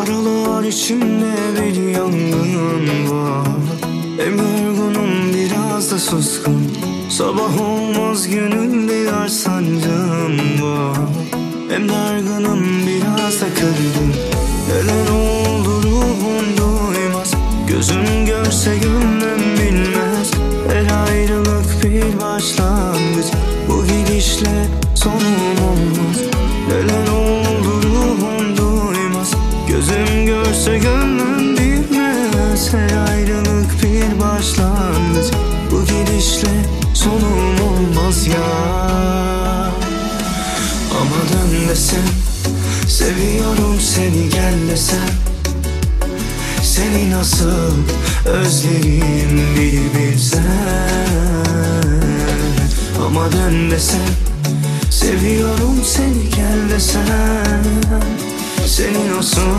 Aralar içimde bir yangın var. Hem yorgunum biraz da suskun. Sabah olmaz gönül diyar sancım var. Hem dargınım biraz da kırgın. Neler oldu ruhum duymaz. Gözüm görse gönlüm bilmez. Her ayrılık bir başlangıç. Bu gidişle sonum olmaz. Neler oldu ruhum duymaz. Gözüm görse gönlüm bilmez. Her ayrılık bir başlangıç. Bu gidişle sonum olmaz ya. Ama dön desem, seviyorum seni gel desem, seni nasıl özlerim bir bilsen. Ama dön desem, seviyorum seni gel desem, seni nasıl